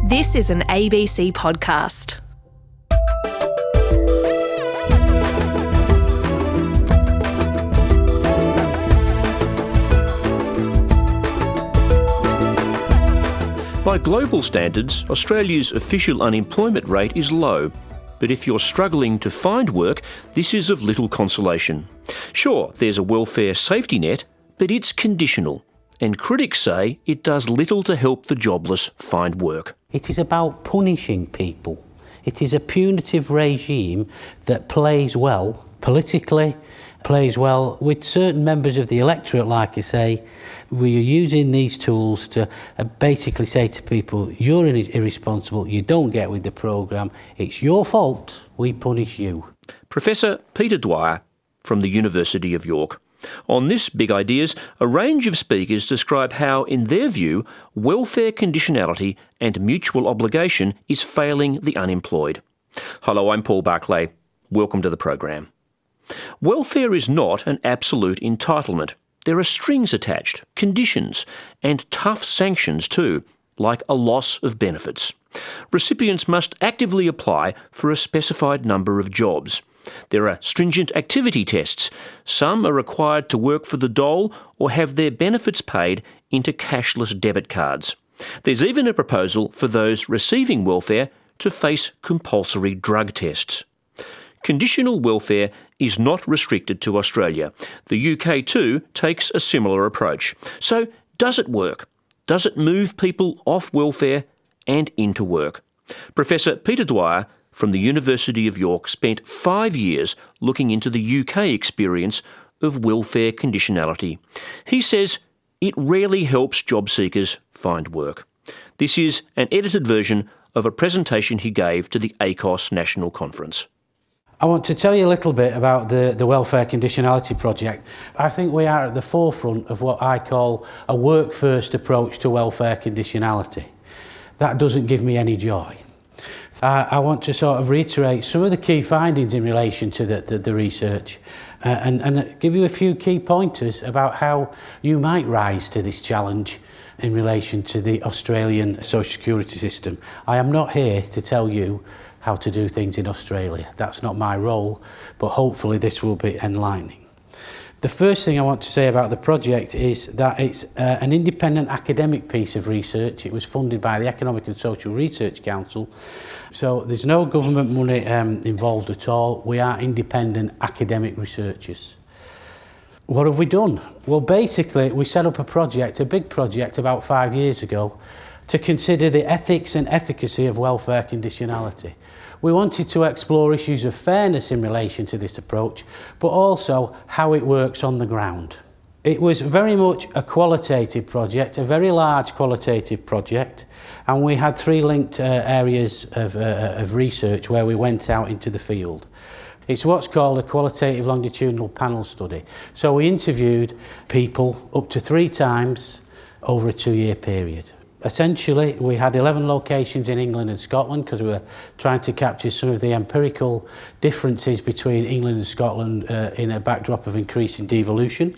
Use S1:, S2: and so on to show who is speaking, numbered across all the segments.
S1: This is an ABC podcast.
S2: By global standards, Australia's official unemployment rate is low. But if you're struggling to find work, this is of little consolation. Sure, there's a welfare safety net, but it's conditional. And critics say it does little to help the jobless find work.
S3: It is about punishing people. It is a punitive regime that plays well politically, plays well with certain members of the electorate, like I say. We are using these tools to basically say to people, you're irresponsible, you don't get with the programme, it's your fault, we punish you.
S2: Professor Peter Dwyer from the University of York. On this Big Ideas, a range of speakers describe how, in their view, welfare conditionality and mutual obligation is failing the unemployed. Hello, I'm Paul Barclay. Welcome to the program. Welfare is not an absolute entitlement. There are strings attached, conditions, and tough sanctions too, like a loss of benefits. Recipients must actively apply for a specified number of jobs. There are stringent activity tests. Some are required to work for the dole or have their benefits paid into cashless debit cards. There's even a proposal for those receiving welfare to face compulsory drug tests. Conditional welfare is not restricted to Australia. The UK too takes a similar approach. So does it work? Does it move people off welfare and into work? Professor Peter Dwyer from the University of York spent 5 years looking into the UK experience of welfare conditionality. He says it rarely helps job seekers find work. This is an edited version of a presentation he gave to the ACOS National Conference.
S3: I want to tell you a little bit about the Welfare Conditionality Project. I think we are at the forefront of what I call a work-first approach to welfare conditionality. That doesn't give me any joy. I want to sort of reiterate some of the key findings in relation to the research and give you a few key pointers about how you might rise to this challenge in relation to the Australian social security system. I am not here to tell you how to do things in Australia. That's not my role, but hopefully this will be enlightening. The first thing I want to say about the project is that it's an independent academic piece of research. It was funded by the Economic and Social Research Council. So there's no government money involved at all. We are independent academic researchers. What have we done? Well, basically, we set up a project, a big project about 5 years ago, to consider the ethics and efficacy of welfare conditionality. We wanted to explore issues of fairness in relation to this approach, but also how it works on the ground. It was very much a qualitative project, a very large qualitative project, and we had three linked areas of research where we went out into the field. It's what's called a qualitative longitudinal panel study. So we interviewed people up to 3 times over a 2-year period. Essentially, we had 11 locations in England and Scotland because we were trying to capture some of the empirical differences between England and Scotland in a backdrop of increasing devolution.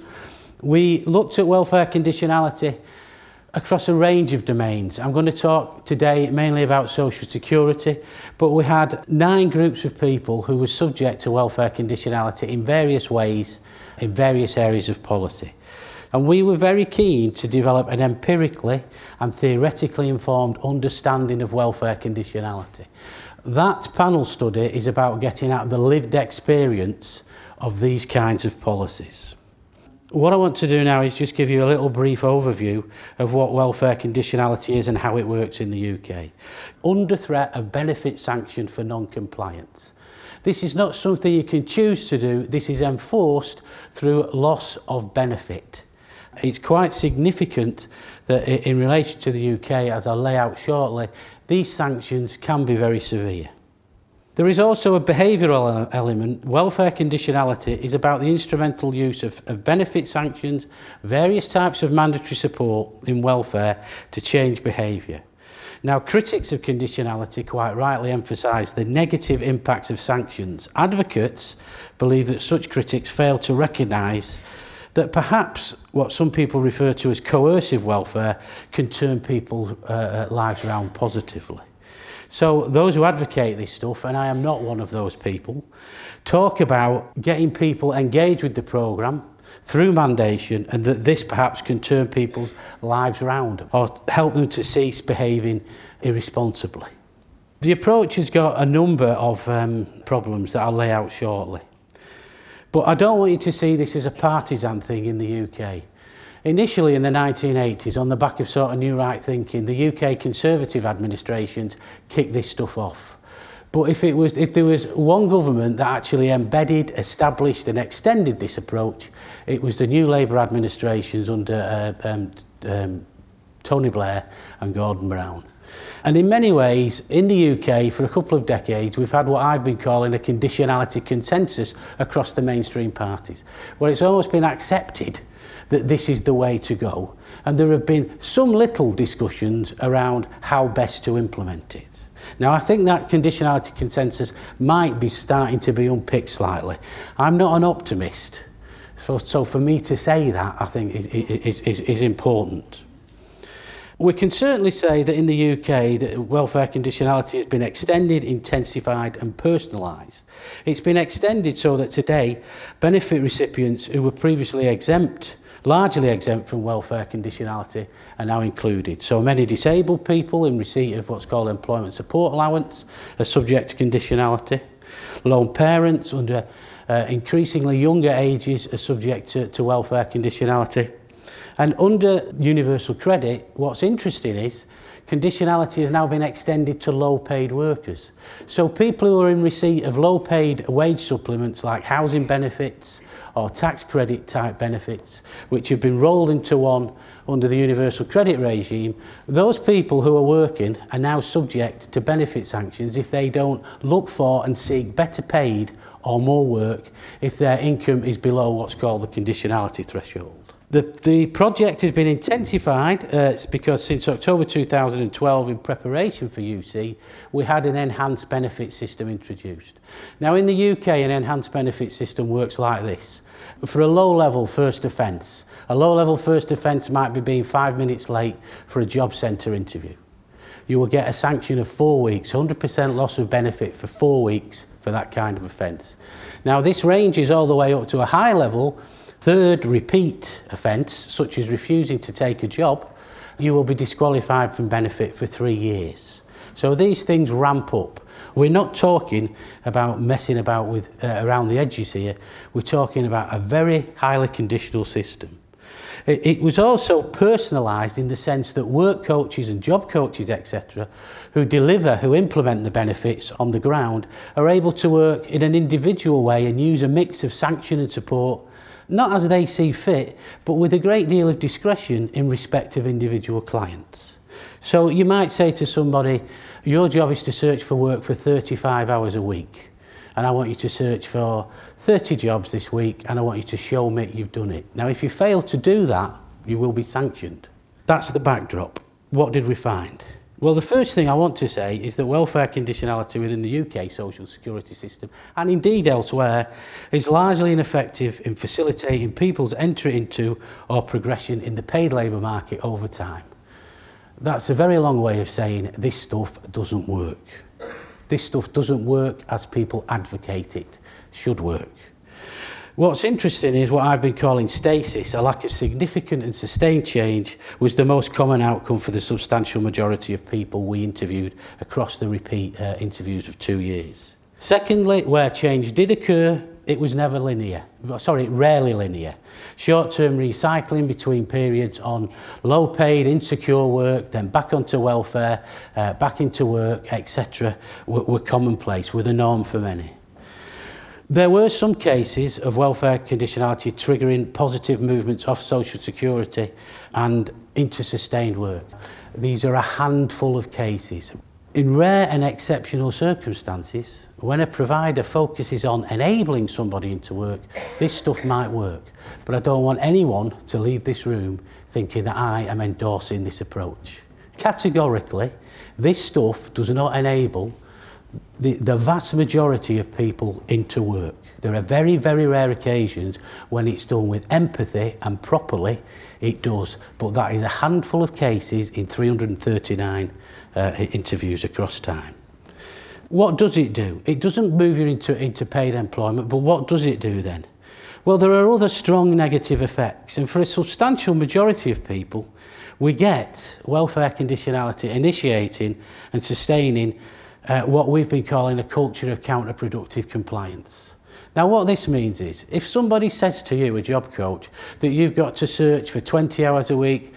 S3: We looked at welfare conditionality across a range of domains. I'm going to talk today mainly about social security, but we had 9 groups of people who were subject to welfare conditionality in various ways, in various areas of policy. And we were very keen to develop an empirically and theoretically informed understanding of welfare conditionality. That panel study is about getting at the lived experience of these kinds of policies. What I want to do now is just give you a little brief overview of what welfare conditionality is and how it works in the UK. Under threat of benefit sanction for non-compliance. This is not something you can choose to do, this is enforced through loss of benefit. It's quite significant that in relation to the UK, as I'll lay out shortly, these sanctions can be very severe. There is also a behavioural element. Welfare conditionality is about the instrumental use of benefit sanctions, various types of mandatory support in welfare to change behaviour. Now, critics of conditionality quite rightly emphasise the negative impacts of sanctions. Advocates believe that such critics fail to recognise that perhaps what some people refer to as coercive welfare can turn people's lives around positively. So those who advocate this stuff, and I am not one of those people, talk about getting people engaged with the programme through mandation, and that this perhaps can turn people's lives around or help them to cease behaving irresponsibly. The approach has got a number of problems that I'll lay out shortly. But I don't want you to see this as a partisan thing in the UK. Initially in the 1980s, on the back of sort of new right thinking, the UK Conservative administrations kicked this stuff off. But if there was one government that actually embedded, established and extended this approach, it was the new Labour administrations under Tony Blair and Gordon Brown. And in many ways, in the UK, for a couple of decades, we've had what I've been calling a conditionality consensus across the mainstream parties, where it's almost been accepted that this is the way to go. And there have been some little discussions around how best to implement it. Now, I think that conditionality consensus might be starting to be unpicked slightly. I'm not an optimist, so for me to say that, I think, is important. We can certainly say that in the UK that welfare conditionality has been extended, intensified and personalised. It's been extended so that today benefit recipients who were previously exempt, largely exempt from welfare conditionality, are now included. So many disabled people in receipt of what's called employment support allowance are subject to conditionality. Lone parents under increasingly younger ages are subject to welfare conditionality. And under universal credit, what's interesting is conditionality has now been extended to low-paid workers. So people who are in receipt of low-paid wage supplements like housing benefits or tax credit type benefits, which have been rolled into one under the universal credit regime, those people who are working are now subject to benefit sanctions if they don't look for and seek better paid or more work if their income is below what's called the conditionality threshold. The project has been intensified because since October 2012, in preparation for UC, we had an enhanced benefit system introduced. Now in the UK, an enhanced benefit system works like this. For a low-level first offence, might be being 5 minutes late for a job centre interview. You will get a sanction of 4 weeks, 100% loss of benefit for 4 weeks for that kind of offence. Now this ranges all the way up to a high level. Third repeat offence, such as refusing to take a job, you will be disqualified from benefit for 3 years. So these things ramp up. We're not talking about messing about with around the edges here. We're talking about a very highly conditional system. It was also personalised in the sense that work coaches and job coaches, etc., who implement the benefits on the ground, are able to work in an individual way and use a mix of sanction and support, not as they see fit, but with a great deal of discretion in respect of individual clients. So you might say to somebody, your job is to search for work for 35 hours a week, and I want you to search for 30 jobs this week, and I want you to show me you've done it. Now, if you fail to do that, you will be sanctioned. That's the backdrop. What did we find? Well, the first thing I want to say is that welfare conditionality within the UK social security system, and indeed elsewhere, is largely ineffective in facilitating people's entry into or progression in the paid labour market over time. That's a very long way of saying this stuff doesn't work. This stuff doesn't work as people advocate it should work. What's interesting is what I've been calling stasis, a lack of significant and sustained change, was the most common outcome for the substantial majority of people we interviewed across the repeat interviews of 2 years. Secondly, where change did occur, it was never linear. Rarely linear. Short-term recycling between periods on low-paid, insecure work, then back onto welfare, back into work, etc., were commonplace, were the norm for many. There were some cases of welfare conditionality triggering positive movements off social security and into sustained work. These are a handful of cases. In rare and exceptional circumstances, when a provider focuses on enabling somebody into work, this stuff might work. But I don't want anyone to leave this room thinking that I am endorsing this approach. Categorically, this stuff does not enable the vast majority of people into work. There are very, very rare occasions when it's done with empathy, and properly it does, but that is a handful of cases in 339 interviews across time. What does it do? It doesn't move you into paid employment, but what does it do then? Well, there are other strong negative effects, and for a substantial majority of people, we get welfare conditionality initiating and sustaining what we've been calling a culture of counterproductive compliance. Now, what this means is, if somebody says to you, a job coach, that you've got to search for 20 hours a week,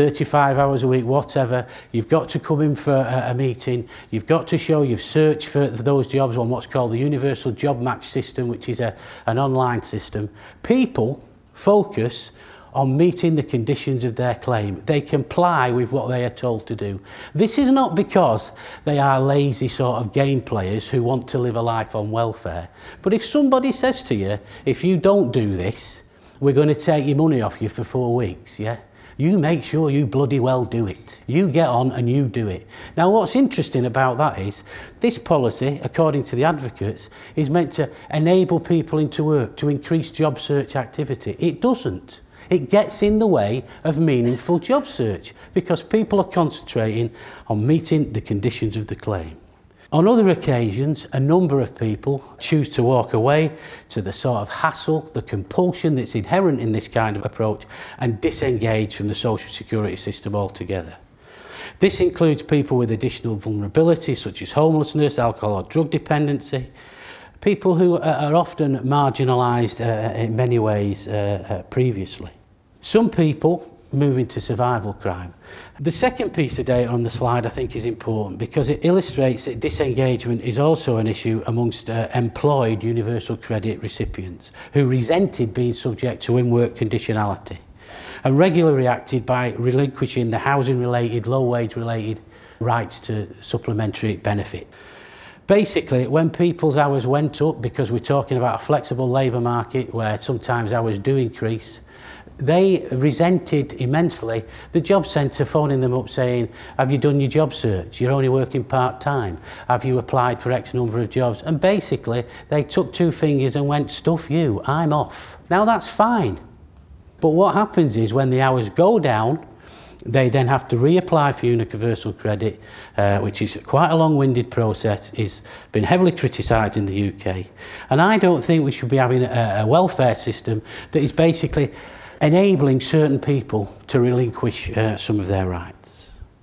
S3: 35 hours a week, whatever, you've got to come in for a meeting, you've got to show you've searched for those jobs on what's called the Universal Job Match System, which is an online system, people focus on meeting the conditions of their claim. They comply with what they are told to do. This is not because they are lazy sort of game players who want to live a life on welfare. But if somebody says to you, if you don't do this, we're going to take your money off you for 4 weeks, yeah? You make sure you bloody well do it. You get on and you do it. Now, what's interesting about that is, this policy, according to the advocates, is meant to enable people into work, to increase job search activity. It doesn't. It gets in the way of meaningful job search because people are concentrating on meeting the conditions of the claim. On other occasions, a number of people choose to walk away to the sort of hassle, the compulsion that's inherent in this kind of approach, and disengage from the social security system altogether. This includes people with additional vulnerability, such as homelessness, alcohol or drug dependency, people who are often marginalised in many ways previously. Some people move into survival crime. The second piece of data on the slide I think is important because it illustrates that disengagement is also an issue amongst employed universal credit recipients who resented being subject to in-work conditionality and regularly reacted by relinquishing the housing-related, low-wage-related rights to supplementary benefit. Basically, when people's hours went up, because we're talking about a flexible labour market where sometimes hours do increase, they resented immensely the job centre phoning them up saying, have you done your job search? You're only working part-time. Have you applied for X number of jobs? And basically, they took 2 fingers and went, stuff you, I'm off. Now, that's fine. But what happens is when the hours go down, they then have to reapply for universal credit, which is quite a long-winded process, has been heavily criticised in the UK. And I don't think we should be having a welfare system that is basically enabling certain people to relinquish some of their rights.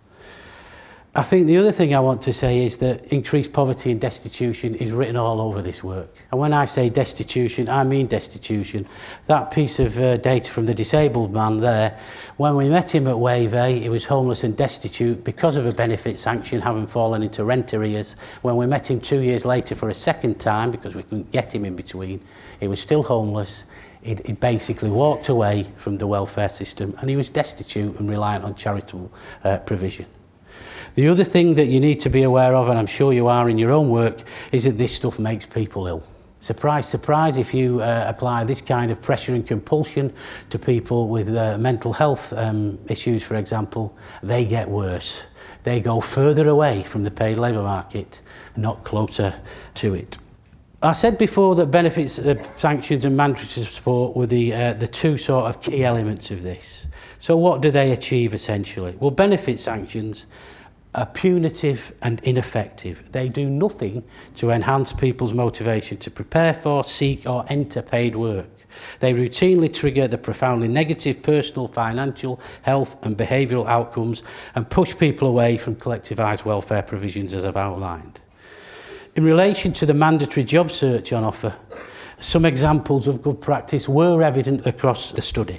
S3: I think the other thing I want to say is that increased poverty and destitution is written all over this work. And when I say destitution, I mean destitution. That piece of data from the disabled man there, when we met him at Wave A, he was homeless and destitute because of a benefit sanction, having fallen into rent arrears. When we met him 2 years later for a second time, because we couldn't get him in between, he was still homeless. He basically walked away from the welfare system and he was destitute and reliant on charitable provision. The other thing that you need to be aware of, and I'm sure you are in your own work, is that this stuff makes people ill. Surprise, surprise, if you apply this kind of pressure and compulsion to people with mental health issues, for example, they get worse. They go further away from the paid labour market, not closer to it. I said before that benefits, sanctions and mandatory support were the 2 sort of key elements of this. So what do they achieve essentially? Well, benefit sanctions are punitive and ineffective. They do nothing to enhance people's motivation to prepare for, seek or enter paid work. They routinely trigger the profoundly negative personal, financial, health and behavioural outcomes and push people away from collectivised welfare provisions as I've outlined. In relation to the mandatory job search on offer, some examples of good practice were evident across the study.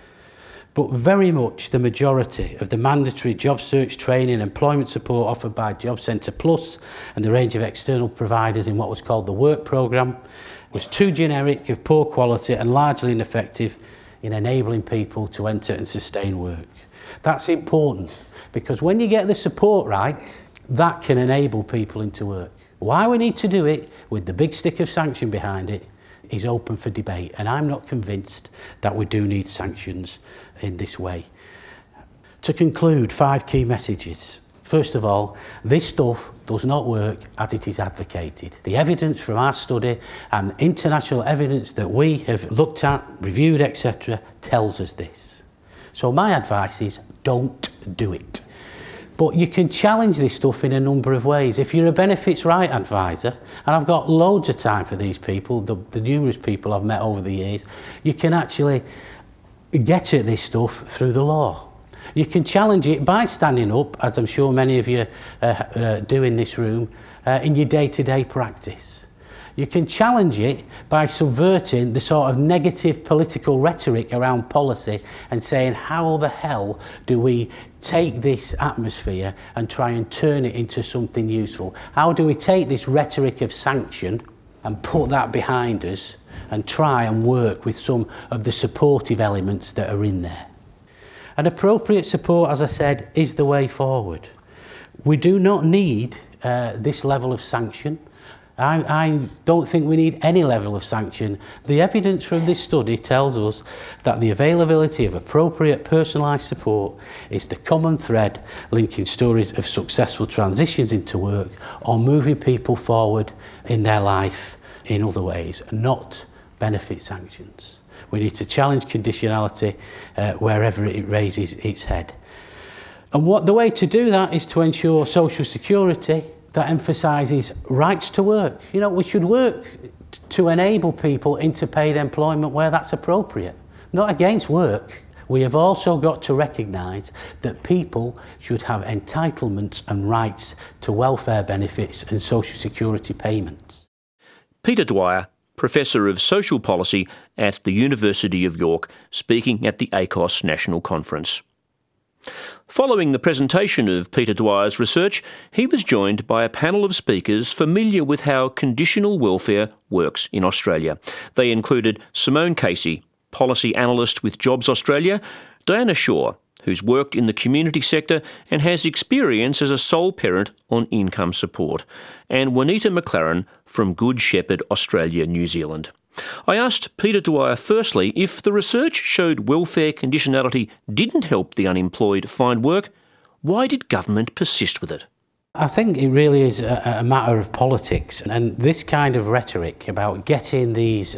S3: But very much the majority of the mandatory job search training and employment support offered by Job Centre Plus and the range of external providers in what was called the work programme was too generic, of poor quality and largely ineffective in enabling people to enter and sustain work. That's important because when you get the support right, that can enable people into work. Why we need to do it with the big stick of sanction behind it is open for debate, and I'm not convinced that we do need sanctions in this way. To conclude, 5 key messages. First of all, this stuff does not work as it is advocated. The evidence from our study and international evidence that we have looked at, reviewed, etc., tells us this. So my advice is don't do it. But you can challenge this stuff in a number of ways. If you're a benefits right advisor, and I've got loads of time for these people, the numerous people I've met over the years, you can actually get at this stuff through the law. You can challenge it by standing up, as I'm sure many of you do in this room, in your day-to-day practice. You can challenge it by subverting the sort of negative political rhetoric around policy and saying, how the hell do we take this atmosphere and try and turn it into something useful? How do we take this rhetoric of sanction and put that behind us and try and work with some of the supportive elements that are in there? And appropriate support, as I said, is the way forward. We do not need this level of sanction. I don't think we need any level of sanction. The evidence from this study tells us that the availability of appropriate personalised support is the common thread linking stories of successful transitions into work or moving people forward in their life in other ways, not benefit sanctions. We need to challenge conditionality wherever it raises its head. And the way to do that is to ensure social security that emphasises rights to work. You know, we should work to enable people into paid employment where that's appropriate, not against work. We have also got to recognise that people should have entitlements and rights to welfare benefits and social security payments.
S2: Peter Dwyer, Professor of Social Policy at the University of York, speaking at the ACOS National Conference. Following the presentation of Peter Dwyer's research, he was joined by a panel of speakers familiar with how conditional welfare works in Australia. They included Simone Casey, Policy Analyst with Jobs Australia, Diana Shaw, who's worked in the community sector and has experience as a sole parent on income support, and Juanita McLaren from Good Shepherd Australia, New Zealand. I asked Peter Dwyer firstly if the research showed welfare conditionality didn't help the unemployed find work. Why did government persist with it?
S3: I think it really is a matter of politics, and this kind of rhetoric about getting these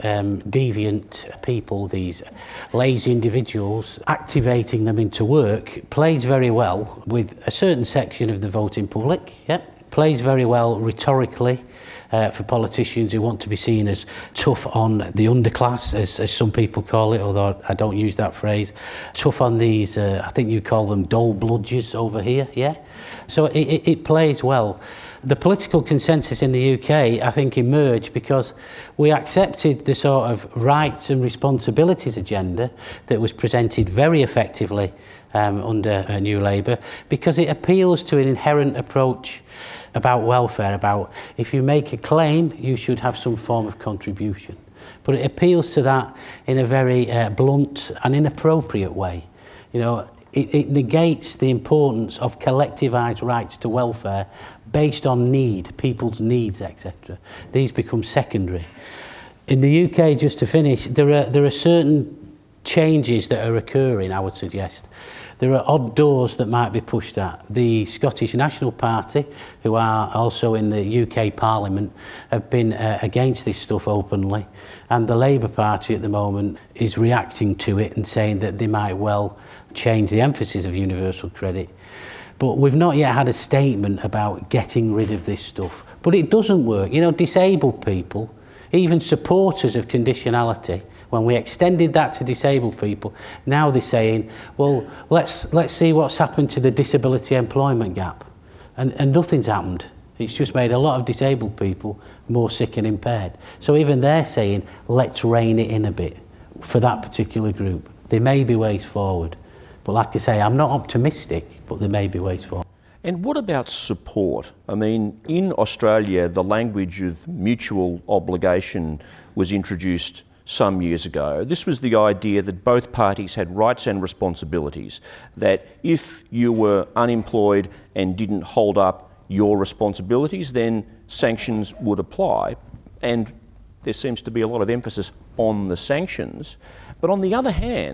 S3: deviant people, these lazy individuals, activating them into work plays very well with a certain section of the voting public, plays very well rhetorically for politicians who want to be seen as tough on the underclass, as some people call it, although I don't use that phrase. Tough on these, I think you call them dole bludgers over here, yeah? So it plays well. The political consensus in the UK, I think, emerged because we accepted the sort of rights and responsibilities agenda that was presented very effectively under New Labour, because it appeals to an inherent approach about welfare, about if you make a claim, you should have some form of contribution. But it appeals to that in a very blunt and inappropriate way. You know, it negates the importance of collectivised rights to welfare based on need, people's needs, etc. These become secondary. In the UK, just to finish, there are certain changes that are occurring, I would suggest. There are odd doors that might be pushed at. The Scottish National Party, who are also in the UK Parliament, have been against this stuff openly, and the Labour Party at the moment is reacting to it and saying that they might well change the emphasis of universal credit. But we've not yet had a statement about getting rid of this stuff. But it doesn't work. You know, disabled people, even supporters of conditionality, when we extended that to disabled people, now they're saying, well, let's see what's happened to the disability employment gap. And nothing's happened. It's just made a lot of disabled people more sick and impaired. So even they're saying, let's rein it in a bit for that particular group. There may be ways forward. But like I say, I'm not optimistic, but there may be ways forward.
S2: And what about support? I mean, in Australia, the language of mutual obligation was introduced some years ago. This was the idea that both parties had rights and responsibilities, that if you were unemployed and didn't hold up your responsibilities, then sanctions would apply. And there seems to be a lot of emphasis on the sanctions. But on the other hand,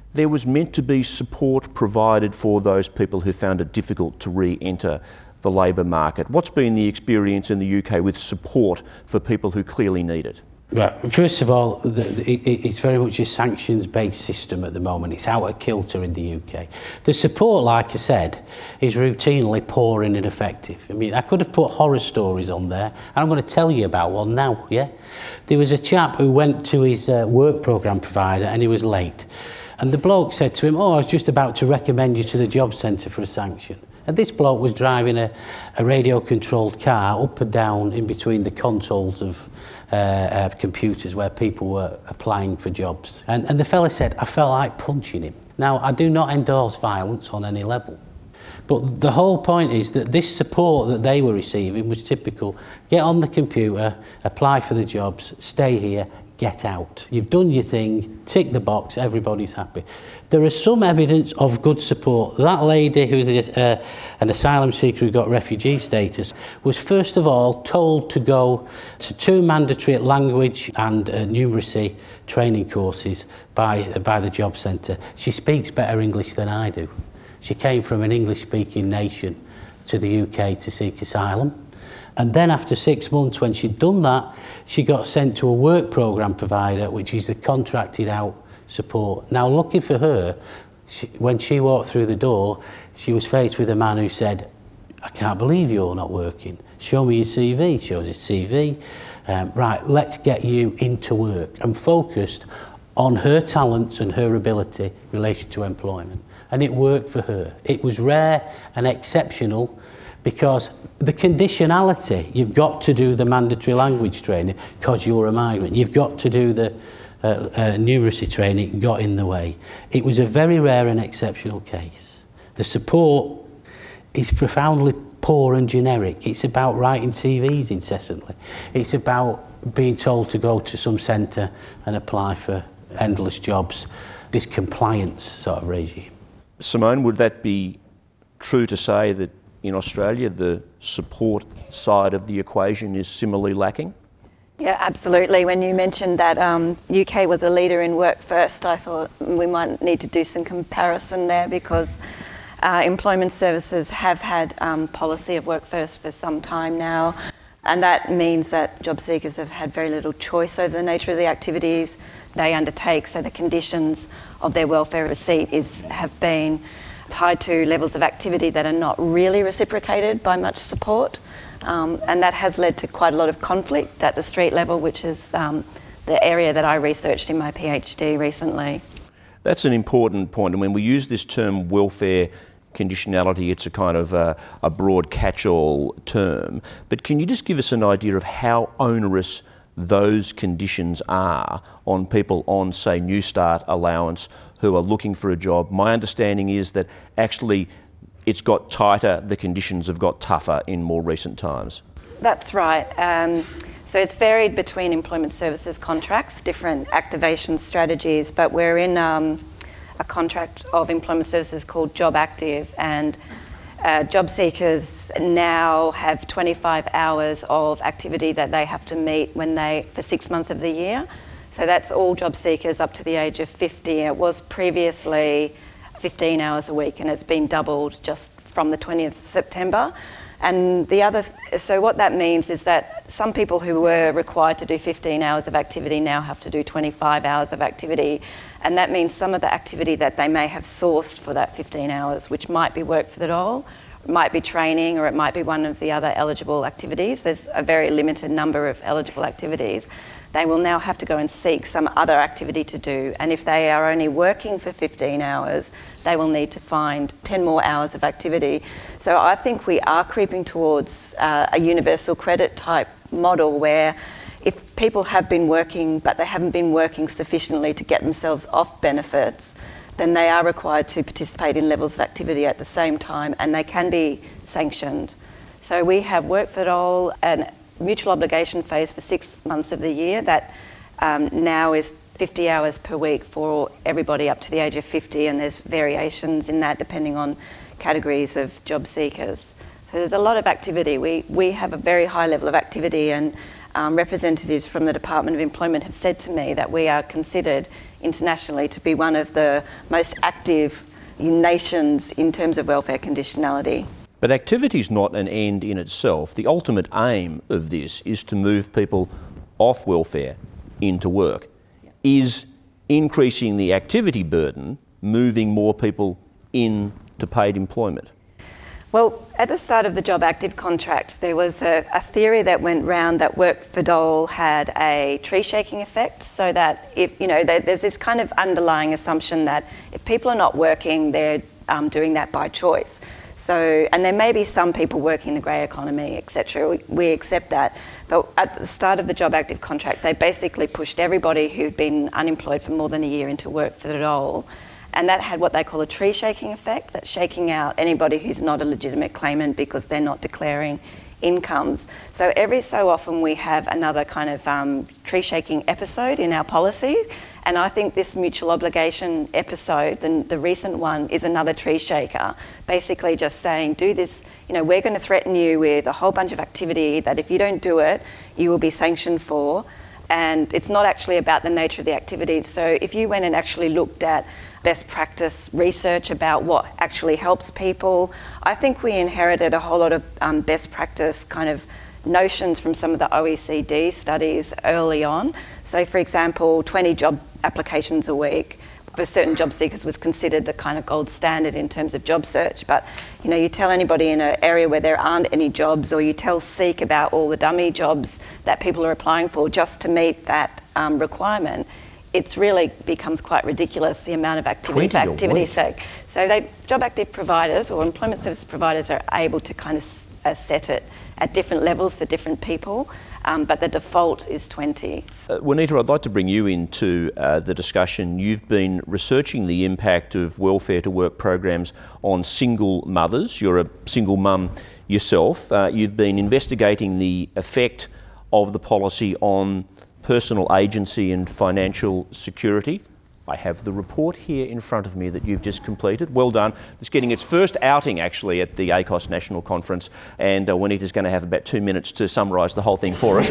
S2: there was meant to be support provided for those people who found it difficult to re-enter the labour market. What's been the experience in the UK with support for people who clearly need it?
S3: Right. First of all, it's very much a sanctions-based system at the moment. It's out of kilter in the UK. The support, like I said, is routinely poor and ineffective. I mean, I could have put horror stories on there, and I'm going to tell you about one now, yeah? There was a chap who went to his work programme provider and he was late. And the bloke said to him, "Oh, I was just about to recommend you to the job centre for a sanction." And this bloke was driving a radio-controlled car up and down in between the consoles of computers where people were applying for jobs. And the fella said, "I felt like punching him." Now, I do not endorse violence on any level. But the whole point is that this support that they were receiving was typical. Get on the computer, apply for the jobs, stay here, get out. You've done your thing, tick the box, everybody's happy. There is some evidence of good support. That lady who's an asylum seeker who got refugee status was first of all told to go to 2 mandatory language and numeracy training courses by the job centre. She speaks better English than I do. She came from an English-speaking nation to the UK to seek asylum. And then after 6 months, when she'd done that, she got sent to a work programme provider, which is the contracted out support. Now, lucky for her, when she walked through the door, she was faced with a man who said, "I can't believe you're not working. Show me your CV." Showed his CV. Right, let's get you into work, and focused on her talents and her ability in relation to employment. And it worked for her. It was rare and exceptional, because the conditionality, you've got to do the mandatory language training because you're a migrant. You've got to do the numeracy training, got in the way. It was a very rare and exceptional case. The support is profoundly poor and generic. It's about writing CVs incessantly. It's about being told to go to some centre and apply for endless jobs, this compliance sort of regime.
S2: Simone, would that be true to say that in Australia the support side of the equation is similarly lacking?
S4: Yeah, absolutely. When you mentioned that UK was a leader in Work First, I thought we might need to do some comparison there, because employment services have had policy of Work First for some time now, and that means that job seekers have had very little choice over the nature of the activities they undertake, so the conditions of their welfare receipt have been tied to levels of activity that are not really reciprocated by much support. And that has led to quite a lot of conflict at the street level, which is the area that I researched in my PhD recently.
S2: That's an important point. And when we use this term welfare conditionality, it's a kind of a broad catch-all term. But can you just give us an idea of how onerous those conditions are on people on, say, New Start allowance who are looking for a job? My understanding is that actually it's got tighter, the conditions have got tougher in more recent times.
S4: That's right. So it's varied between employment services contracts, different activation strategies, but we're in a contract of employment services called Job Active, and job seekers now have 25 hours of activity that they have to meet for 6 months of the year. So that's all job seekers up to the age of 50. It was previously 15 hours a week, and it's been doubled just from the 20th of September. And so what that means is that some people who were required to do 15 hours of activity now have to do 25 hours of activity. And that means some of the activity that they may have sourced for that 15 hours, which might be work for the dole, it might be training, or it might be one of the other eligible activities. There's a very limited number of eligible activities. They will now have to go and seek some other activity to do. And if they are only working for 15 hours, they will need to find 10 more hours of activity. So I think we are creeping towards a universal credit type model, where if people have been working but they haven't been working sufficiently to get themselves off benefits, then they are required to participate in levels of activity at the same time, and they can be sanctioned. So we have work for dole and mutual obligation phase for 6 months of the year that now is 50 hours per week for everybody up to the age of 50, and there's variations in that depending on categories of job seekers. So there's a lot of activity. We have a very high level of activity, and representatives from the Department of Employment have said to me that we are considered internationally to be one of the most active nations in terms of welfare conditionality.
S2: But activity is not an end in itself. The ultimate aim of this is to move people off welfare into work. Is increasing the activity burden moving more people into paid employment?
S4: Well, at the start of the Job Active contract, there was a theory that went round that Work for Dole had a tree shaking effect, so that if, there's this kind of underlying assumption that if people are not working, they're doing that by choice. So, and there may be some people working in the grey economy, etc. We accept that. But at the start of the Job Active contract, they basically pushed everybody who'd been unemployed for more than a year into Work for the Dole. And that had what they call a tree shaking effect, that's shaking out anybody who's not a legitimate claimant because they're not declaring incomes. So every so often we have another kind of tree shaking episode in our policy. And I think this mutual obligation episode, the recent one, is another tree shaker, basically just saying, do this, we're going to threaten you with a whole bunch of activity that if you don't do it, you will be sanctioned for. And it's not actually about the nature of the activity. So if you went and actually looked at best practice research about what actually helps people, I think we inherited a whole lot of best practice kind of notions from some of the OECD studies early on. So for example, 20 job applications a week for certain job seekers was considered the kind of gold standard in terms of job search. But you tell anybody in an area where there aren't any jobs, or you tell Seek about all the dummy jobs that people are applying for just to meet that requirement, it really becomes quite ridiculous, the amount of activity for activity's sake. So Job Active providers or employment service providers are able to kind of set it at different levels for different people, but the default is 20.
S2: Juanita, I'd like to bring you into the discussion. You've been researching the impact of welfare to work programs on single mothers. You're a single mum yourself. You've been investigating the effect of the policy on personal agency and financial security. I have the report here in front of me that you've just completed. Well done. It's getting its first outing actually at the ACOS National Conference, and Juanita's going to have about 2 minutes to summarise the whole thing for us.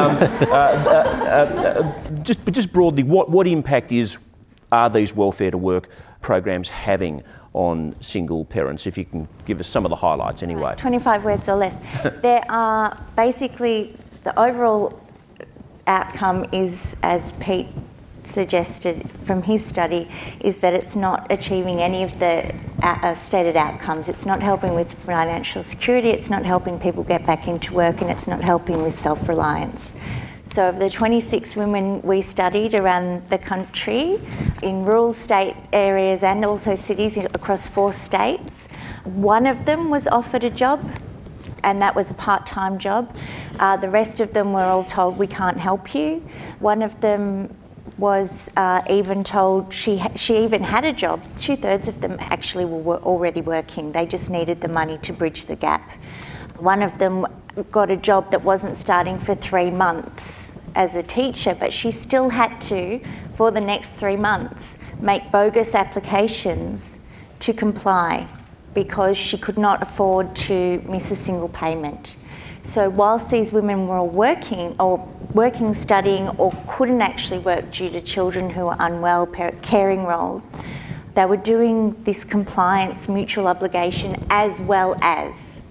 S2: Just broadly, what impact are these welfare to work programs having on single parents, if you can give us some of the highlights anyway.
S5: 25 words or less. There are basically, the overall outcome is, as Pete suggested from his study, is that it's not achieving any of the stated outcomes. It's not helping with financial security, it's not helping people get back into work, and it's not helping with self-reliance. So of the 26 women we studied around the country, in rural state areas and also cities across 4 states, one of them was offered a job, and that was a part-time job. The rest of them were all told, we can't help you. One of them was even told she even had a job. 2/3 of them actually were already working. They just needed the money to bridge the gap. One of them got a job that wasn't starting for 3 months as a teacher, but she still had to, for the next 3 months, make bogus applications to comply because she could not afford to miss a single payment. So whilst these women were working, studying, or couldn't actually work due to children who were unwell, caring roles, they were doing this compliance mutual obligation as well as.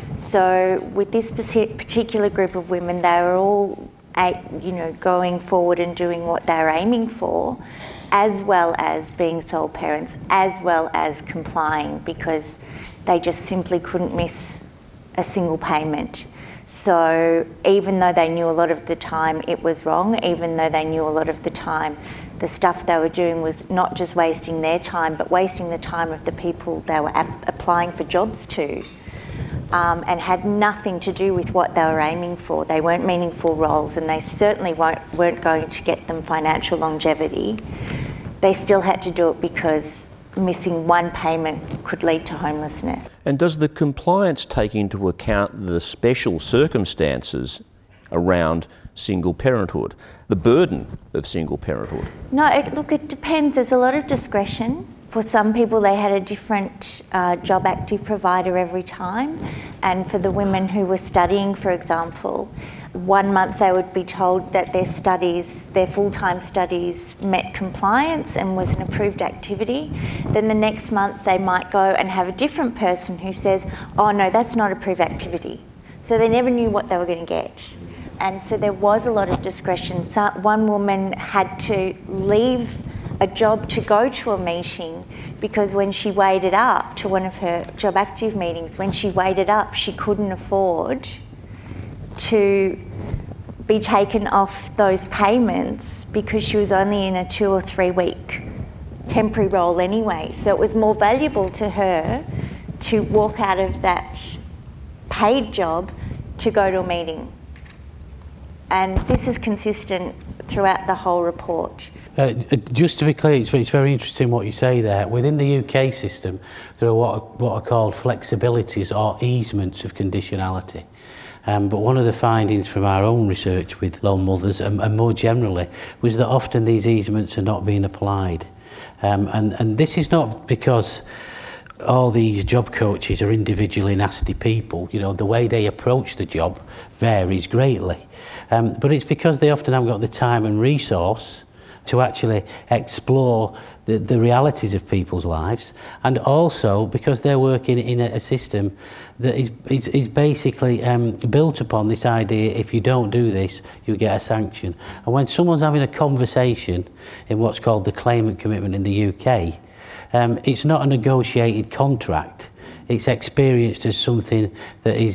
S5: So with this particular group of women, they were all, going forward and doing what they were aiming for, as well as being sole parents, as well as complying, because they just simply couldn't miss a single payment. So even though they knew a lot of the time it was wrong, even though they knew a lot of the time the stuff they were doing was not just wasting their time, but wasting the time of the people they were applying for jobs to, and had nothing to do with what they were aiming for. They weren't meaningful roles, and they certainly weren't going to get them financial longevity. They still had to do it because missing one payment could lead to homelessness.
S2: And does the compliance take into account the special circumstances around single parenthood, the burden of single parenthood?
S5: No, look, it depends. There's a lot of discretion For some people, they had a different Job Active provider every time. And for the women who were studying, for example, 1 month they would be told that their studies, their full-time studies, met compliance and was an approved activity. Then the next month they might go and have a different person who says, oh no, that's not approved activity. So they never knew what they were going to get. And so there was a lot of discretion. So one woman had to leave a job to go to a meeting because when she weighed it up to one of her Job Active meetings, when she weighed it up, she couldn't afford to be taken off those payments because she was only in a 2 or 3 week temporary role anyway. So it was more valuable to her to walk out of that paid job to go to a meeting. And this is consistent throughout the whole report.
S3: Just to be clear, it's very interesting what you say there. Within the UK system, there are what are called flexibilities or easements of conditionality. But one of the findings from our own research with lone mothers and more generally was that often these easements are not being applied. And this is not because all these job coaches are individually nasty people. You know, the way they approach the job varies greatly. But it's because they often haven't got the time and resource to actually explore the realities of people's lives, and also because they're working in a system that is basically built upon this idea: if you don't do this, you get a sanction. And when someone's having a conversation in what's called the claimant commitment in the UK, it's not a negotiated contract. It's experienced as something that is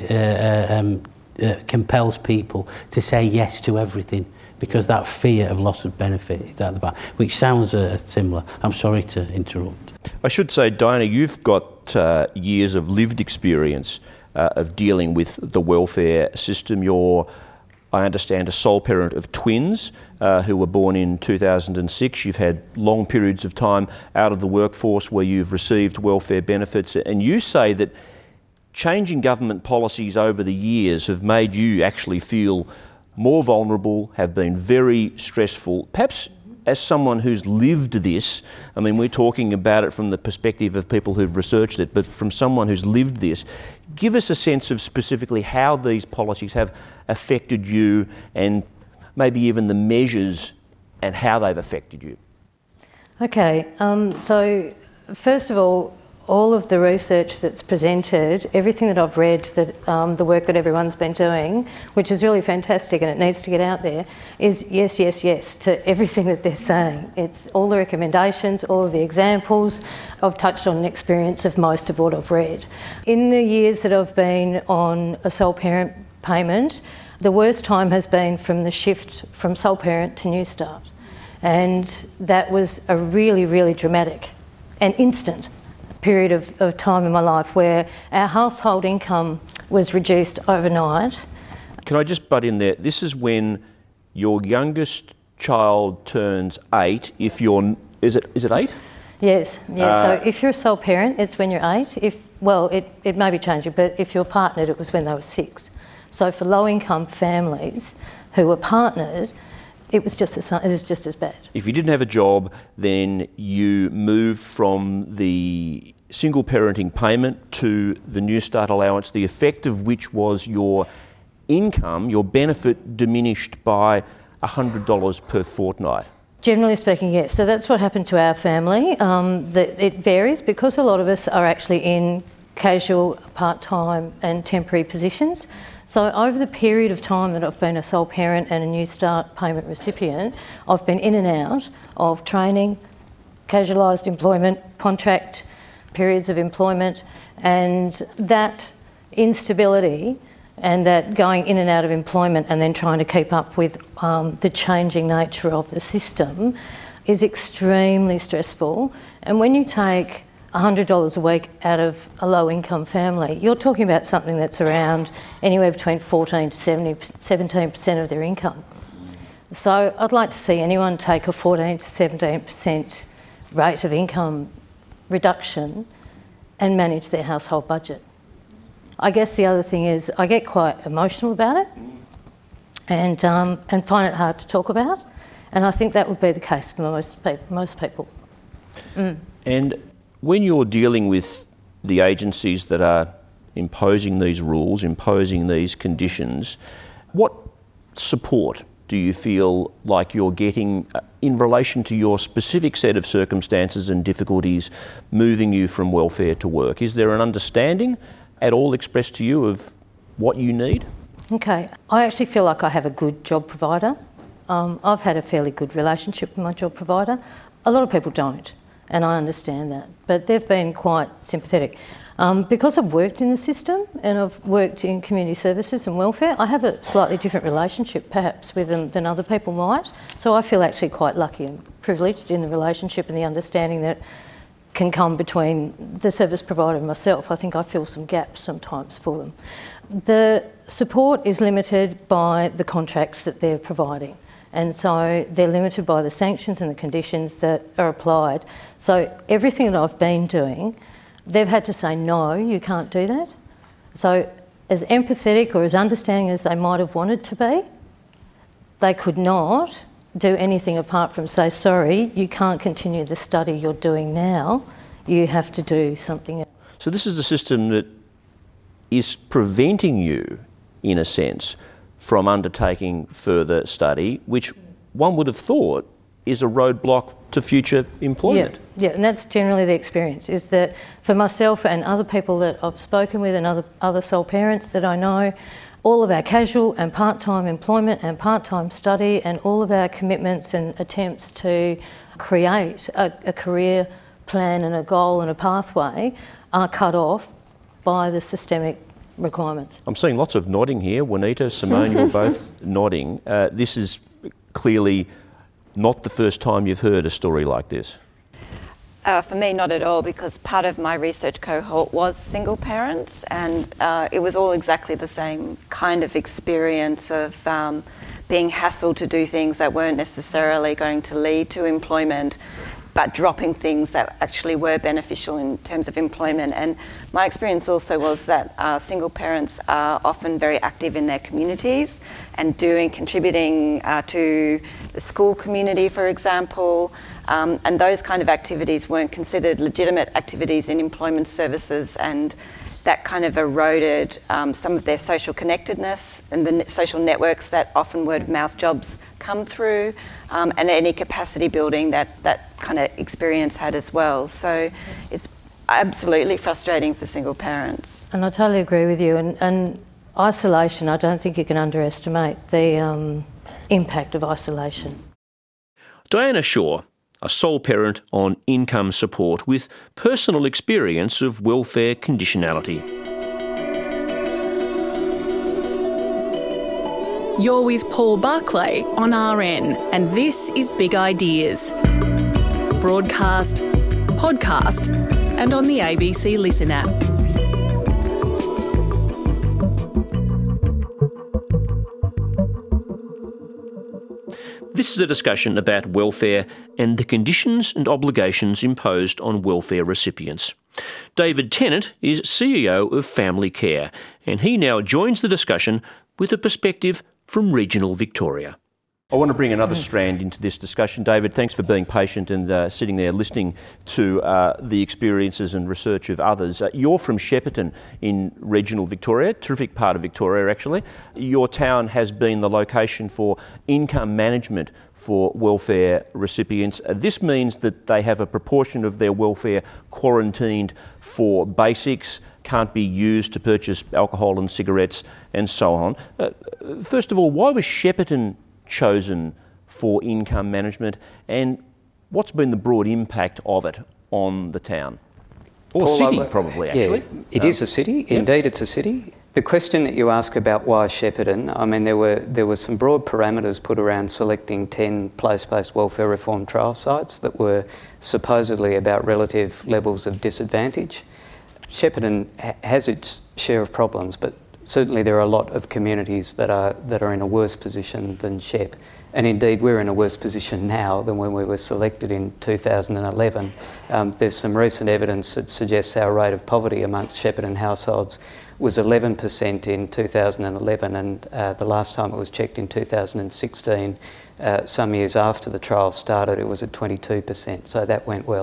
S3: compels people to say yes to everything, because that fear of loss of benefit is at the back, which sounds similar. I'm sorry to interrupt.
S2: I should say, Diana, you've got years of lived experience of dealing with the welfare system. You're, I understand, a sole parent of twins who were born in 2006. You've had long periods of time out of the workforce where you've received welfare benefits, and you say that changing government policies over the years have made you actually feel more vulnerable, have been very stressful. Perhaps as someone who's lived this, I mean, we're talking about it from the perspective of people who've researched it, but from someone who's lived this, give us a sense of specifically how these policies have affected you, and maybe even the measures and how they've affected you.
S6: Okay, so first of all of the research that's presented, everything that I've read, that the work that everyone's been doing, which is really fantastic and it needs to get out there, is yes, yes, yes to everything that they're saying. It's all the recommendations, all of the examples. I've touched on an experience of most of what I've read. In the years that I've been on a sole parent payment, the worst time has been from the shift from sole parent to New Start. And that was a really, really dramatic and instant period of time in my life where our household income was reduced overnight.
S2: Can I just butt in there? This is when your youngest child turns 8. If you're, is it 8?
S6: Yes, yeah. So if you're a sole parent, it's when you're 8. It may be changing, but if you're partnered, it was when they were 6. So for low-income families who were partnered, it was just as bad.
S2: If you didn't have a job, then you moved from the single parenting payment to the New Start allowance, the effect of which was your income, your benefit diminished by $100 per fortnight.
S6: Generally speaking, yes. So that's what happened to our family. It varies because a lot of us are actually in casual, part-time and temporary positions. So over the period of time that I've been a sole parent and a New Start payment recipient, I've been in and out of training, casualised employment, contract periods of employment, and that instability and that going in and out of employment and then trying to keep up with the changing nature of the system is extremely stressful. And when you take $100 a week out of a low-income family, you're talking about something that's around anywhere between 14 to 17% of their income. So I'd like to see anyone take a 14 to 17% rate of income reduction and manage their household budget. I guess the other thing is I get quite emotional about it and find it hard to talk about, and I think that would be the case for most people.
S2: And when you're dealing with the agencies that are imposing these rules, imposing these conditions, what support do you feel like you're getting in relation to your specific set of circumstances and difficulties moving you from welfare to work? Is there an understanding at all expressed to you of what you need?
S6: Okay, I actually feel like I have a good job provider. I've had a fairly good relationship with my job provider. A lot of people don't, and I understand that, but they've been quite sympathetic. Because I've worked in the system and I've worked in community services and welfare, I have a slightly different relationship perhaps with them than other people might. So I feel actually quite lucky and privileged in the relationship and the understanding that can come between the service provider and myself. I think I fill some gaps sometimes for them. The support is limited by the contracts that they're providing. And so they're limited by the sanctions and the conditions that are applied. So everything that I've been doing, they've had to say, no, you can't do that. So as empathetic or as understanding as they might have wanted to be, they could not do anything apart from say, sorry, you can't continue the study you're doing now, you have to do something else.
S2: So this is a system that is preventing you, in a sense, from undertaking further study, which one would have thought is a roadblock to future employment.
S6: Yeah, and that's generally the experience, is that for myself and other people that I've spoken with and other sole parents that I know, all of our casual and part-time employment and part-time study and all of our commitments and attempts to create a career plan and a goal and a pathway are cut off by the systemic requirements.
S2: I'm seeing lots of nodding here. Juanita, Simone, you're both nodding. This is clearly not the first time you've heard a story like this.
S4: For me, not at all, because part of my research cohort was single parents, and it was all exactly the same kind of experience of being hassled to do things that weren't necessarily going to lead to employment, but dropping things that actually were beneficial in terms of employment. And my experience also was that single parents are often very active in their communities and contributing to the school community, for example, and those kind of activities weren't considered legitimate activities in employment services, and that kind of eroded some of their social connectedness and the social networks that often word-of-mouth jobs come through, and any capacity building that kind of experience had as well. So it's absolutely frustrating for single parents.
S6: And I totally agree with you. And isolation, I don't think you can underestimate the impact of isolation.
S2: Diana Shaw, a sole parent on income support with personal experience of welfare conditionality.
S1: You're with Paul Barclay on RN, and this is Big Ideas. Broadcast, podcast, and on the ABC Listen app.
S2: This is a discussion about welfare and the conditions and obligations imposed on welfare recipients. David Tennant is CEO of Family Care, and he now joins the discussion with a perspective from regional Victoria. I want to bring another strand into this discussion. David, thanks for being patient and sitting there listening to the experiences and research of others. You're from Shepparton in regional Victoria, terrific part of Victoria actually. Your town has been the location for income management for welfare recipients. This means that they have a proportion of their welfare quarantined for basics, can't be used to purchase alcohol and cigarettes and so on. First of all, why was Shepparton chosen for income management, and what's been the broad impact of it on the town? Or
S7: Paul,
S2: city, probably, actually.
S7: Yeah, it is a city. Indeed, it's a city. The question that you ask about why Shepparton, I mean, there were some broad parameters put around selecting 10 place-based welfare reform trial sites that were supposedly about relative levels of disadvantage. Shepparton has its share of problems, but certainly there are a lot of communities that are in a worse position than Shep. And indeed, we're in a worse position now than when we were selected in 2011. There's some recent evidence that suggests our rate of poverty amongst Shepparton households was 11% in 2011, and the last time it was checked in 2016, some years after the trial started, it was at 22%, so that went well.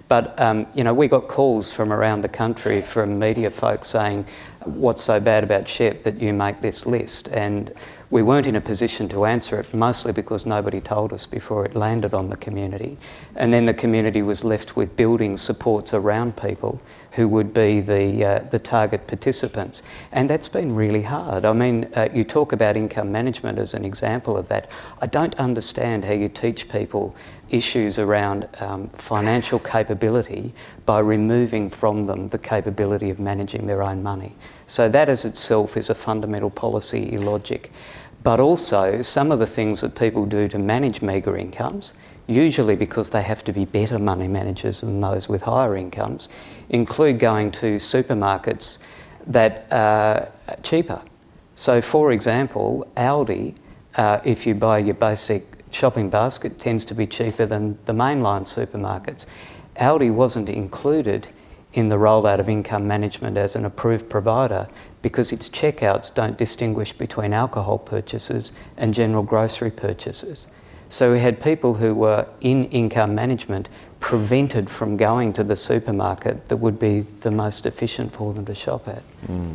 S7: But, we got calls from around the country from media folks saying, what's so bad about SHEP that you make this list? And we weren't in a position to answer it, mostly because nobody told us before it landed on the community. And then the community was left with building supports around people who would be the target participants. And that's been really hard. I mean, you talk about income management as an example of that. I don't understand how you teach people issues around financial capability by removing from them the capability of managing their own money. So that as itself is a fundamental policy illogic. But also some of the things that people do to manage meagre incomes, usually because they have to be better money managers than those with higher incomes, include going to supermarkets that are cheaper. So for example, Aldi, if you buy your basic shopping basket, tends to be cheaper than the mainline supermarkets. Aldi wasn't included in the rollout of income management as an approved provider because its checkouts don't distinguish between alcohol purchases and general grocery purchases. So we had people who were in income management prevented from going to the supermarket that would be the most efficient for them to shop at.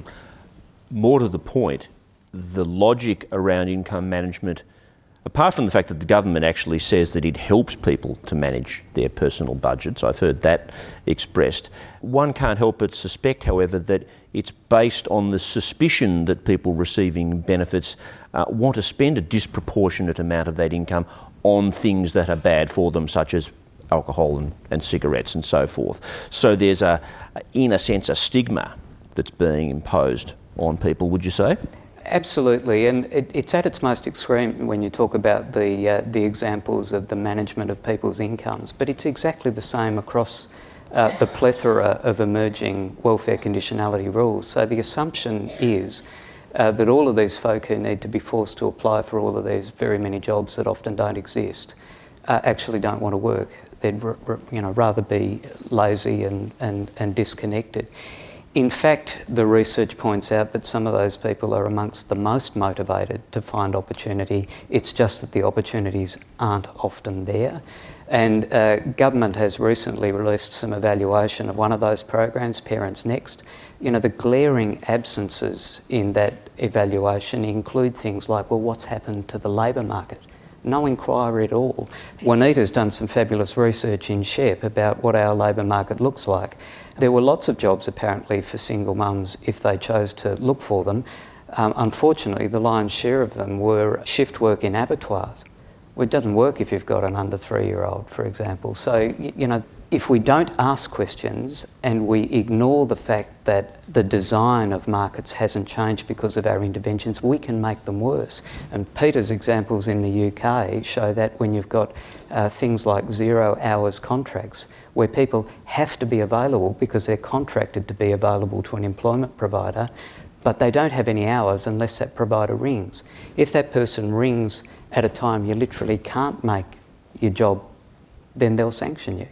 S2: More to the point, the logic around income management, apart from the fact that the government actually says that it helps people to manage their personal budgets, I've heard that expressed, one can't help but suspect, however, that it's based on the suspicion that people receiving benefits want to spend a disproportionate amount of that income on things that are bad for them, such as alcohol and cigarettes and so forth. So there's, in a sense, a stigma that's being imposed on people, would you say?
S7: Absolutely, and it's at its most extreme when you talk about the examples of the management of people's incomes, but it's exactly the same across the plethora of emerging welfare conditionality rules. So the assumption is that all of these folk who need to be forced to apply for all of these very many jobs that often don't exist actually don't want to work. They'd rather be lazy and disconnected. In fact, the research points out that some of those people are amongst the most motivated to find opportunity. It's just that the opportunities aren't often there. And government has recently released some evaluation of one of those programs, Parents Next. The glaring absences in that evaluation include things like, well, what's happened to the labour market? No inquiry at all. Juanita's done some fabulous research in SHEP about what our labour market looks like. There were lots of jobs apparently for single mums if they chose to look for them. Unfortunately, the lion's share of them were shift work in abattoirs. Well, it doesn't work if you've got an under 3-year-old, for example. So, if we don't ask questions and we ignore the fact that the design of markets hasn't changed because of our interventions, we can make them worse. And Peter's examples in the UK show that when you've got things like 0 hours contracts, where people have to be available because they're contracted to be available to an employment provider, but they don't have any hours unless that provider rings. If that person rings at a time you literally can't make your job, then they'll sanction you.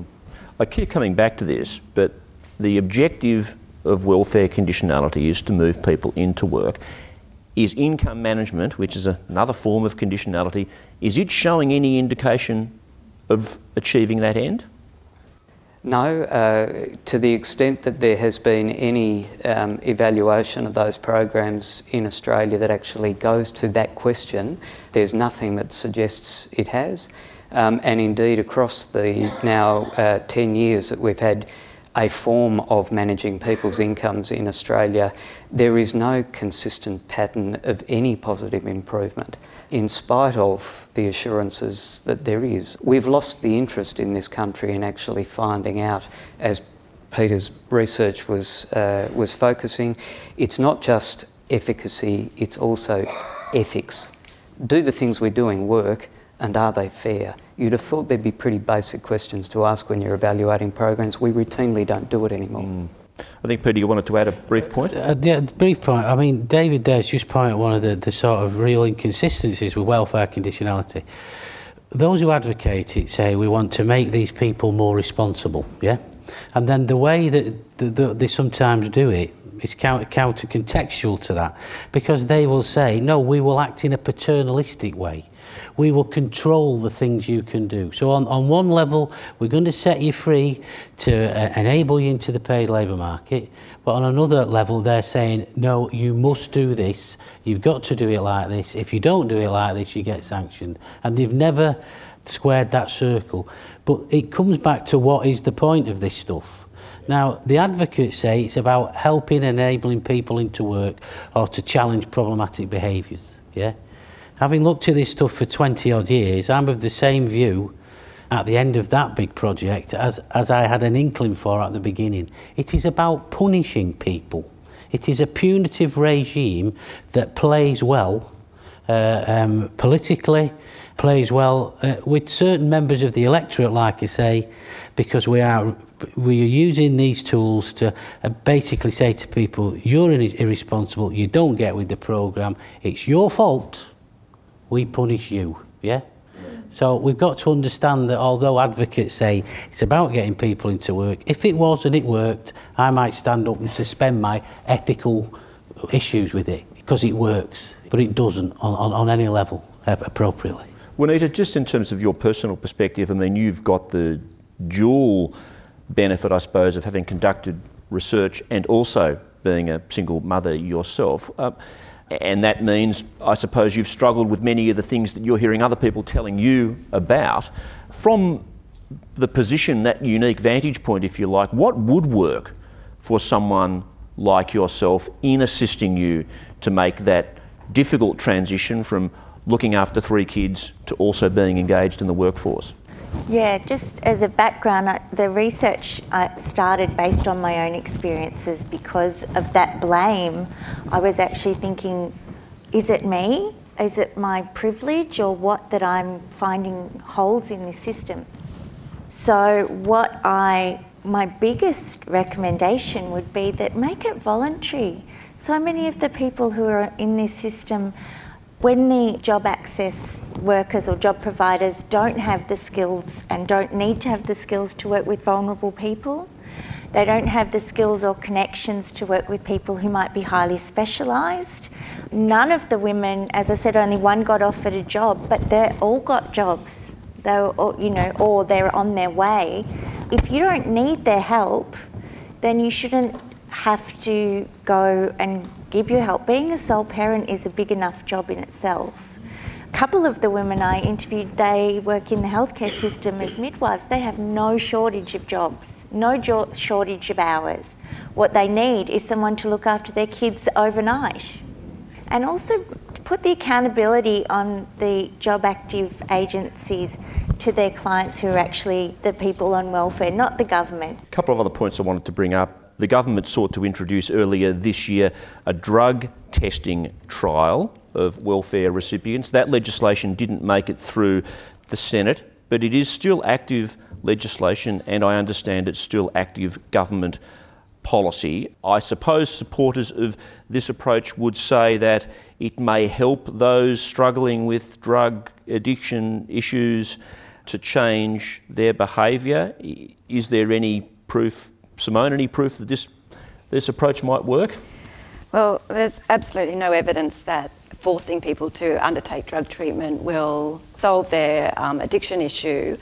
S2: I keep coming back to this, but the objective of welfare conditionality is to move people into work. Is income management, which is another form of conditionality, is it showing any indication of achieving that end?
S7: No, to the extent that there has been any evaluation of those programs in Australia that actually goes to that question, there's nothing that suggests it has. And indeed, across the now 10 years that we've had a form of managing people's incomes in Australia, there is no consistent pattern of any positive improvement, in spite of the assurances that there is. We've lost the interest in this country in actually finding out, as Peter's research was focusing, it's not just efficacy, it's also ethics. Do the things we're doing work, and are they fair? You'd have thought there'd be pretty basic questions to ask when you're evaluating programs. We routinely don't do it anymore.
S2: I think, Peter, you wanted to add a brief point?
S3: Yeah, brief point. I mean, David there's just pointed out one of the sort of real inconsistencies with welfare conditionality. Those who advocate it say we want to make these people more responsible, yeah? And then the way that they sometimes do it is counter-contextual to that, because they will say, no, we will act in a paternalistic way. We will control the things you can do. So on one level, we're going to set you free to enable you into the paid labour market. But on another level, they're saying, no, you must do this. You've got to do it like this. If you don't do it like this, you get sanctioned. And they've never squared that circle. But it comes back to what is the point of this stuff. Now, the advocates say it's about helping, enabling people into work or to challenge problematic behaviours. Yeah? Having looked at this stuff for 20 odd years, I'm of the same view at the end of that big project as I had an inkling for at the beginning. It is about punishing people. It is a punitive regime that plays well politically, plays well with certain members of the electorate, like I say, because we are using these tools to basically say to people, you're irresponsible, you don't get with the programme, it's your fault, we punish you, yeah? So we've got to understand that although advocates say it's about getting people into work, if it was and it worked, I might stand up and suspend my ethical issues with it because it works, but it doesn't on any level appropriately.
S2: Juanita, just in terms of your personal perspective, I mean, you've got the dual benefit, I suppose, of having conducted research and also being a single mother yourself. And that means, I suppose, you've struggled with many of the things that you're hearing other people telling you about. From the position, that unique vantage point, if you like, what would work for someone like yourself in assisting you to make that difficult transition from looking after 3 kids to also being engaged in the workforce?
S5: Yeah, just as a background, the research started based on my own experiences. Because of that blame, I was actually thinking, is it me? Is it my privilege or what that I'm finding holes in this system? So my biggest recommendation would be that make it voluntary. So many of the people who are in this system, when the job access workers or job providers don't have the skills and don't need to have the skills to work with vulnerable people, they don't have the skills or connections to work with people who might be highly specialised. None of the women, as I said, only one got offered a job, but they all got jobs. They were all, or they're on their way. If you don't need their help, then you shouldn't have to go and give your help. Being a sole parent is a big enough job in itself. A couple of the women I interviewed, they work in the healthcare system as midwives. They have no shortage of jobs, no shortage of hours. What they need is someone to look after their kids overnight. And also put the accountability on the job active agencies to their clients who are actually the people on welfare, not the government.
S2: A couple of other points I wanted to bring up. The government sought to introduce earlier this year a drug testing trial of welfare recipients. That legislation didn't make it through the Senate, but it is still active legislation, and I understand it's still active government policy. I suppose supporters of this approach would say that it may help those struggling with drug addiction issues to change their behaviour. Is there any proof, Simone, any proof that this approach might work?
S4: Well, there's absolutely no evidence that forcing people to undertake drug treatment will solve their addiction issue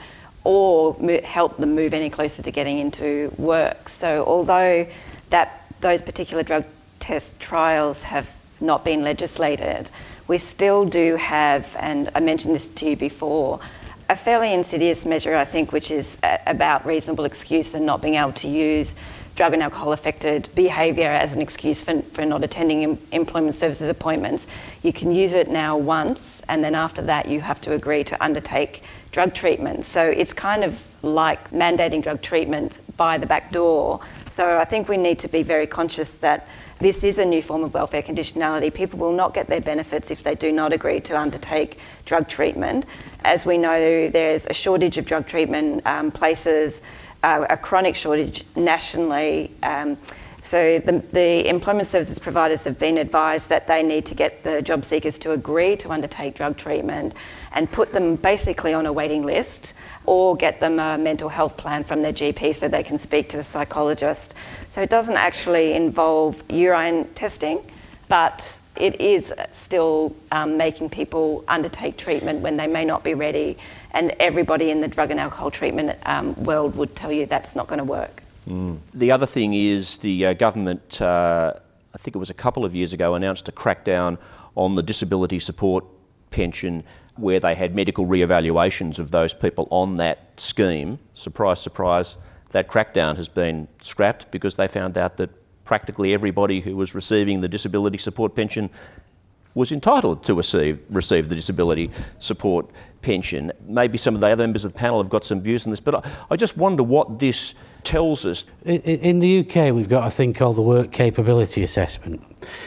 S4: or help them move any closer to getting into work. So although those particular drug test trials have not been legislated, we still do have, and I mentioned this to you before, a fairly insidious measure, I think, which is about reasonable excuse and not being able to use drug and alcohol affected behaviour as an excuse for not attending employment services appointments. You can use it now once, and then after that you have to agree to undertake drug treatment. So it's kind of like mandating drug treatment by the back door. So I think we need to be very conscious that this is a new form of welfare conditionality. People will not get their benefits if they do not agree to undertake drug treatment. As we know, there's a shortage of drug treatment places, a chronic shortage nationally. So the employment services providers have been advised that they need to get the job seekers to agree to undertake drug treatment and put them basically on a waiting list, or get them a mental health plan from their GP so they can speak to a psychologist. So it doesn't actually involve urine testing, but it is still making people undertake treatment when they may not be ready, and everybody in the drug and alcohol treatment world would tell you that's not going to work.
S2: The other thing is the government, I think it was a couple of years ago, announced a crackdown on the disability support pension, where they had medical re-evaluations of those people on that scheme. Surprise, surprise, that crackdown has been scrapped because they found out that practically everybody who was receiving the disability support pension was entitled to receive the disability support pension. Maybe some of the other members of the panel have got some views on this, but I just wonder what this tells us.
S3: In the UK, we've got a thing called the Work Capability Assessment.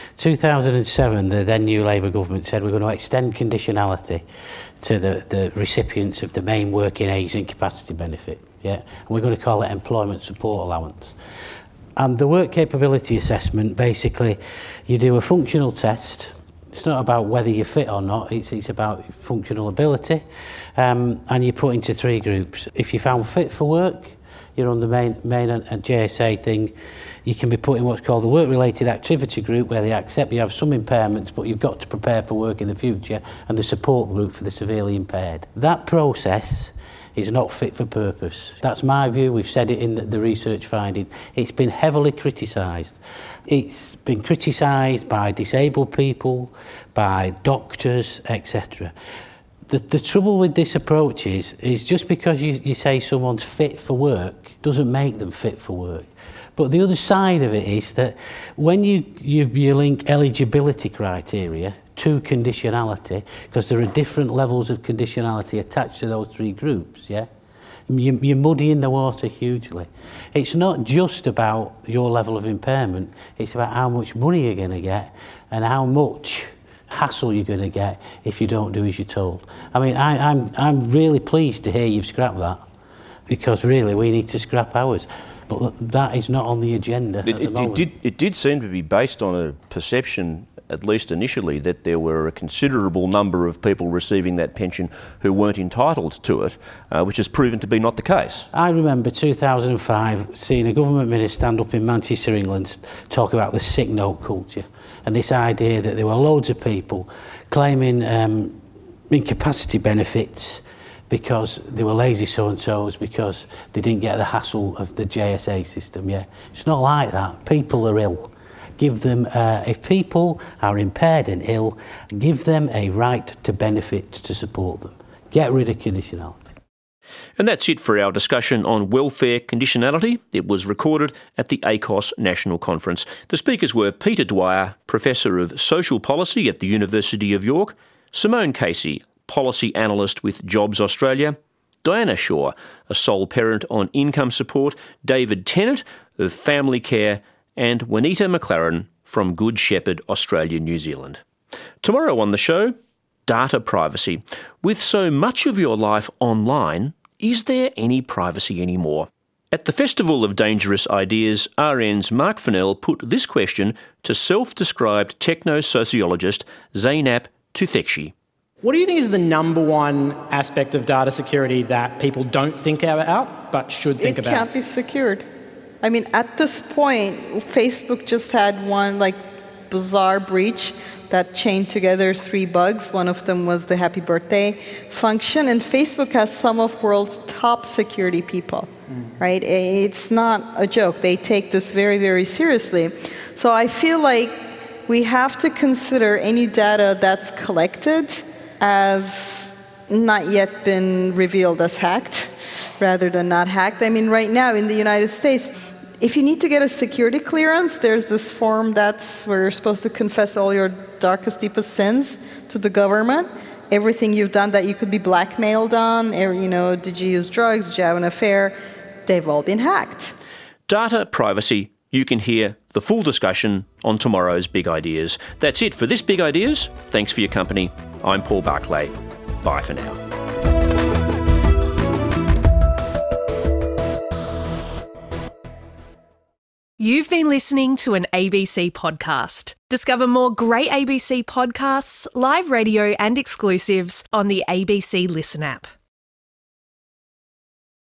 S3: 2007, the then new Labour government said we're going to extend conditionality to the recipients of the main working age incapacity benefit. Yeah, and we're going to call it employment support allowance. And the Work Capability Assessment, basically, you do a functional test. It's not about whether you're fit or not, it's about functional ability. And you're put into 3 groups. If you're found fit for work, you're on the main and JSA thing. You can be put in what's called the work-related activity group, where they accept you have some impairments, but you've got to prepare for work in the future, and the support group for the severely impaired. That process is not fit for purpose. That's my view. We've said it in the research finding. It's been heavily criticised. It's been criticised by disabled people, by doctors, etc. The trouble with this approach is just because you say someone's fit for work doesn't make them fit for work. But the other side of it is that when you link eligibility criteria to conditionality, because there are different levels of conditionality attached to those 3 groups, yeah? You're muddying the water hugely. It's not just about your level of impairment, it's about how much money you're going to get and how much hassle you're going to get if you don't do as you're told. I mean, I'm really pleased to hear you've scrapped that, because really we need to scrap ours. But that is not on the agenda at the moment.
S2: It did seem to be based on a perception, at least initially, that there were a considerable number of people receiving that pension who weren't entitled to it, which has proven to be not the case.
S3: I remember 2005 seeing a government minister stand up in Manchester, England, talk about the sick note culture, and this idea that there were loads of people claiming incapacity benefits because they were lazy so-and-sos, because they didn't get the hassle of the JSA system. Yeah, it's not like that. People are ill. Give them, if people are impaired and ill, give them a right to benefit to support them. Get rid of conditionality.
S2: And that's it for our discussion on welfare conditionality. It was recorded at the ACOS National Conference. The speakers were Peter Dwyer, Professor of Social Policy at the University of York, Simone Casey, Policy Analyst with Jobs Australia, Diana Shaw, a sole parent on income support, David Tennant of Family Care, and Juanita McLaren from Good Shepherd Australia, New Zealand. Tomorrow on the show, data privacy. With so much of your life online, is there any privacy anymore? At the Festival of Dangerous Ideas, RN's Mark Fennell put this question to self-described techno-sociologist Zeynep Tufekci.
S8: What do you think is the number one aspect of data security that people don't think about but should think about?
S9: It can't be secured. I mean, at this point, Facebook just had one bizarre breach that chained together 3 bugs. One of them was the happy birthday function, and Facebook has some of the world's top security people, right? It's not a joke. They take this very, very seriously. So I feel like we have to consider any data that's collected as not yet been revealed as hacked, rather than not hacked. I mean, right now in the United States, if you need to get a security clearance, there's this form that's where you're supposed to confess all your darkest, deepest sins to the government. Everything you've done that you could be blackmailed on, did you use drugs, did you have an affair, they've all been hacked.
S2: Data privacy. You can hear the full discussion on tomorrow's Big Ideas. That's it for this Big Ideas. Thanks for your company. I'm Paul Barclay. Bye for now.
S10: You've been listening to an ABC podcast. Discover more great ABC podcasts, live radio and exclusives on the ABC Listen app.